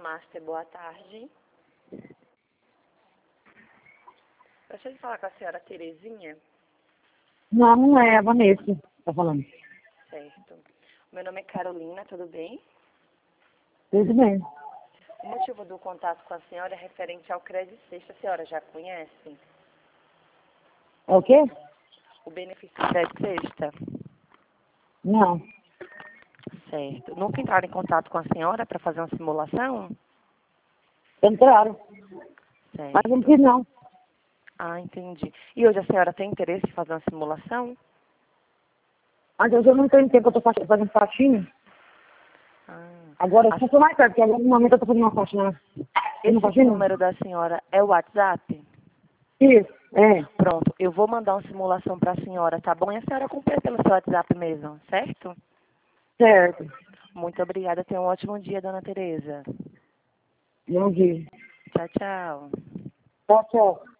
Master, boa tarde. Gostaria de falar com a senhora Terezinha. Não, não é a Vanessa que tá falando. Certo. Meu nome é Carolina, tudo bem? Tudo bem. O motivo do contato com a senhora é referente ao Crédito Sexta. A senhora já conhece? É o quê? O benefício Crédito Sexta? Não. Certo. Nunca entraram em contato com a senhora para fazer uma simulação? Entraram. Certo. Mas não quis não. Ah, entendi. E hoje a senhora tem interesse em fazer uma simulação? Mas eu já não tenho tempo, eu tô fazendo faxina. Ah. Agora eu sou mais perto, porque agora no momento eu tô fazendo uma faxina. Esse número da senhora é o WhatsApp? Isso, é. Pronto, eu vou mandar uma simulação para a senhora, tá bom? E a senhora acompanha pelo seu WhatsApp mesmo, certo? Certo. Muito obrigada. Tenha um ótimo dia, dona Tereza. Bom dia. Tchau, tchau. Tchau, tchau.